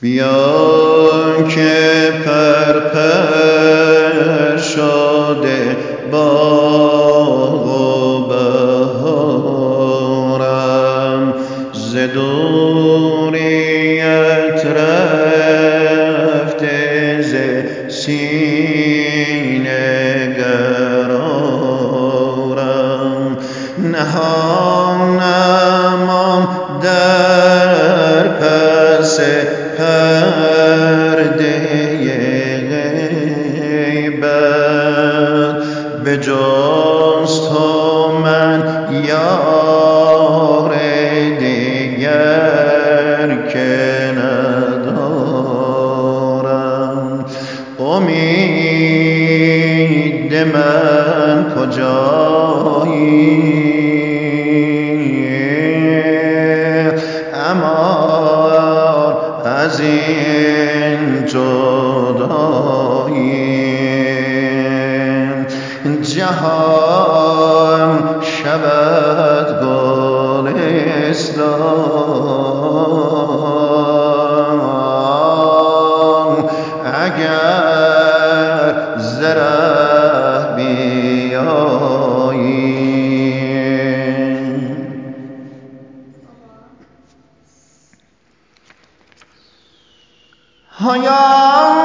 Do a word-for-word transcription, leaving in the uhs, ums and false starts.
بیا که پرپر شده باغ و بهارم، ز دوریت رفته ز سینه قرارم، نهانم در پس پرده غیبت، به جز تو من یار دیگر که ندارم. امید من کجایی امان از این جدایی، جهان شود گلستان اگر ز ره بیایی. هایا